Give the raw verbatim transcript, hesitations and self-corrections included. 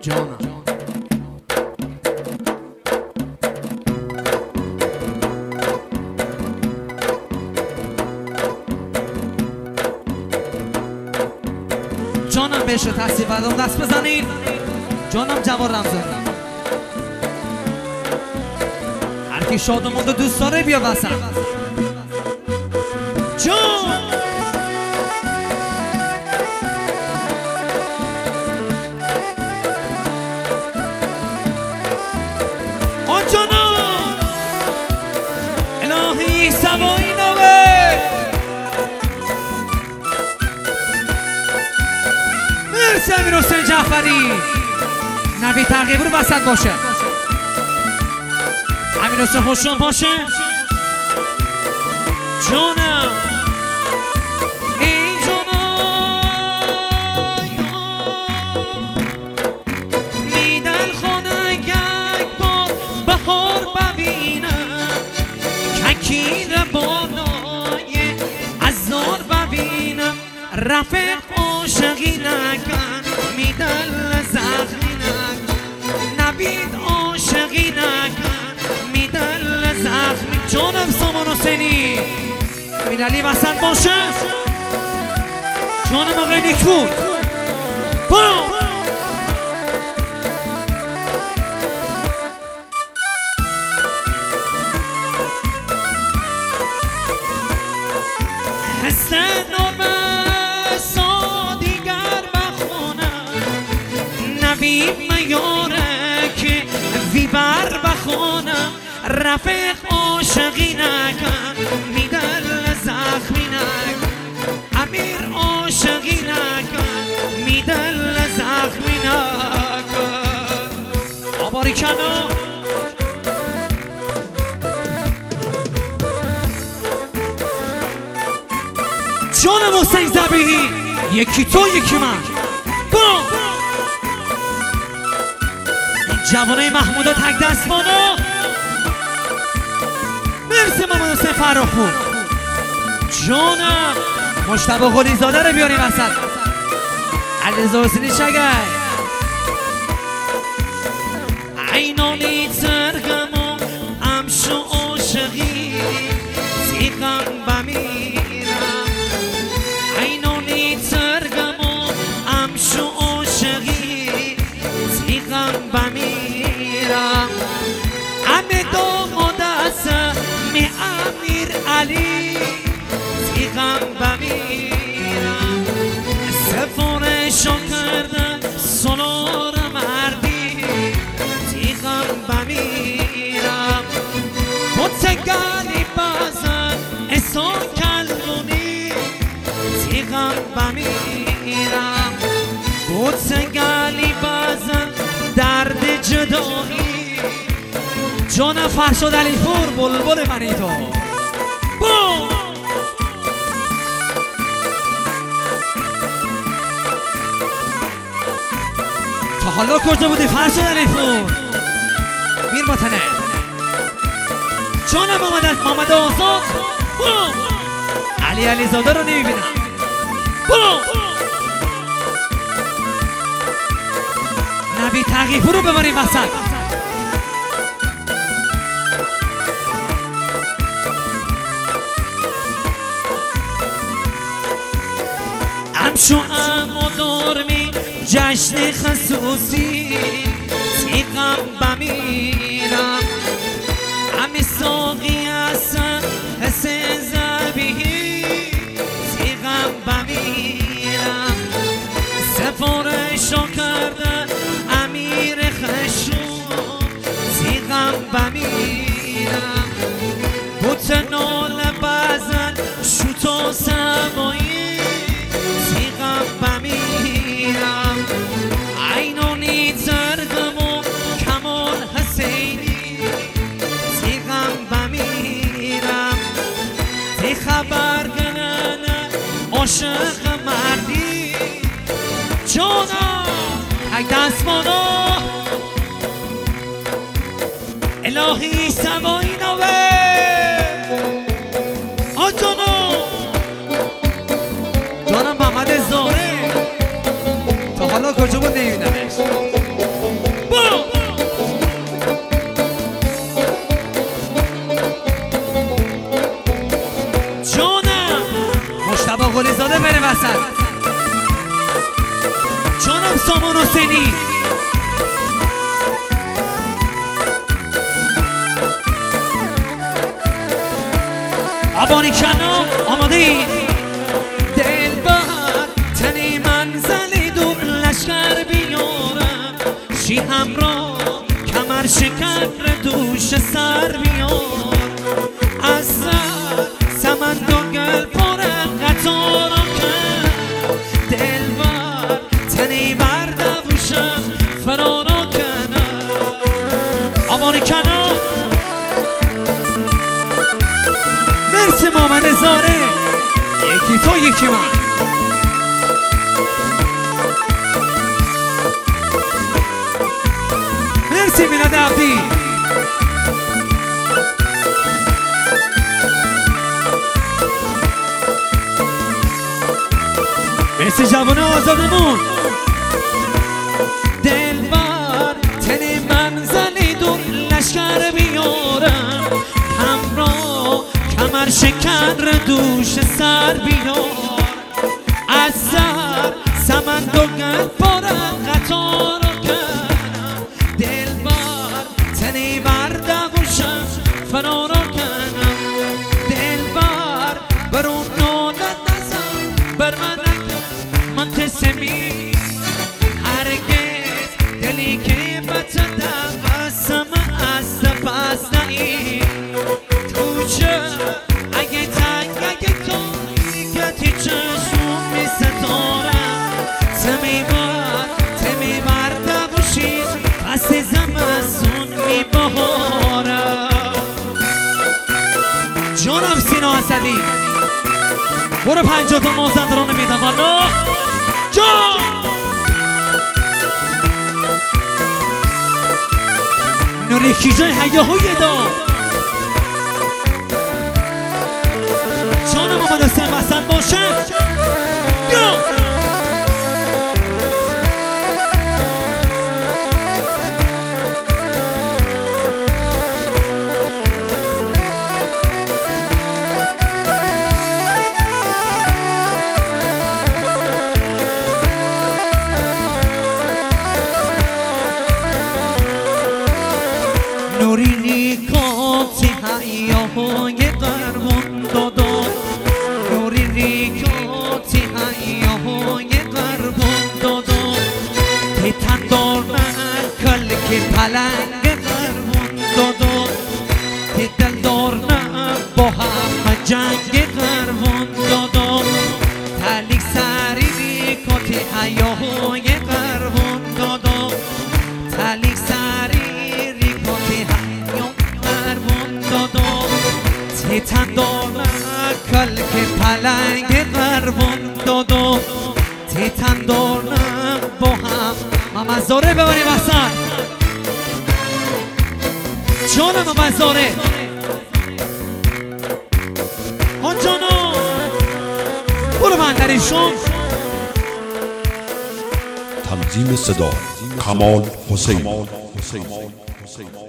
جانم جانم بهش تصیب بدم دست بزنید جانم جوار رمزان هرکی شاد و مند و دوست داره بیا وسط جان آن جانم الهی سوایی نوه مرسی امیر حسین جعفری نبی تغییر رو وسط باشه امیر حسین خوشون باشه جانم ای جانم میدل خانه یک بار بهار ببینم ککی ربانای ازار ببینم رفیق عاشقی نکن میدل زخمی نکن نبید عاشقی نکن میدل زخمی جانم سامان حسینی میدلی وسط باشه جانم آقای نیکفود برو حسن نامه سادیگر بخونم نبی میاره که ویبر بخونم رفیق عاشقی نکن میدل زخمی نکن امیر عاشقی نکن میدل زخمی نکن آباری کنم جانم حسین زبیحی یکی تو یکی من برو جوانه محمودا تک دست بالا مرسی محمد حسین فراخون جانم مجتبی قلی زاده رو بیاریم وسط علیرضا حسینی شگی عینانی ترگم و امشو عاشقی زیقم بمیرم عینانی ترگم و امشو عاشقی زیقم بمیرم امه داماد می امیر علی زیغم بمیرم سفارشو کردن سالار مردی زیغم بمیرم بطگلی بازن اسا کلونی زیغم بمیرم بطگلی بازن درد جدایی جان فرشاد علی پور بلبل منی تو بوم تا حالا کجا بودی فرشاد علی پور میر بطنه جان محمد محمد آزاد بوم علی علی زاده رو نمیبینم بوم نبی تغییر رو ببریم وسط شو اما دارمی جشن خصوصی سیقم بمیرم امی ساقی هستن حسین زبیحی سیقم بمیرم سفارشو کردن امیر خشون سیقم بمیرم بوت نال بزن شوتو سمایی بمیرم عینانی زردم و کمال حسینی زیغم بمیرم تی خبر گننه عاشق مردی جانم تک دست بالا الهی سوایی نوه آجانو جانم محمد زاره تا حالا کجا بود نمیدمش جانم مجتبی قلی زاده بره وسط. جانم سامان حسینی. آبانی کنام آماده ای؟ دلبر تنی منزلی دور لشکر بیارم، شی همراه کمر شکر دوش سر بیار، از سر سمند و گل پر قطارم کن، دلبر تنی بردوشم فرارا کنم. آبانی کنام مرسی مامن زاره، یکی تو یکی من. مرسی میلاد عبدی. مرسی جوان آزادمون. دلبر تنی منزلی دور لشکر بیارم، همراه کمر شکر دوش سر بیار، از سر سمند و گل پر قطار کنم، دلبر تنی بردوشم فرارا کنم، دلبر برون نادت نزن بر من نکن من تسمی، هرگز دلی که بتدم بسم از پس نایی، اگه تنگ اگه تاریکتی چشم می ستارم، تمی بر تمی برده باشید پس زمستون می بهارم. جانم سینا اسدی برو پنجاه تا مازندران میدم والا جان. نوری کیجای هیاهوی دار. جانم آمد حسین وسط باشه یا نوری نیکاتی هیاهوی قربون دادا، نوری نیکاتی هیاهوی قربون دادا، تی تندار نکل که پلنگ قربون دادا، تی دلدار نه با هم جنگ قربون دادا، تلیک سری نیکاتی هیاهوی قربون دادا، تلیک سری تندار نکل که پلنگ قربون دادو، تی تندار با هم ممزاره ببری وسط. جانم ممزاره آن جانم برو بندریشون. تنظیم صدا کمال حسین.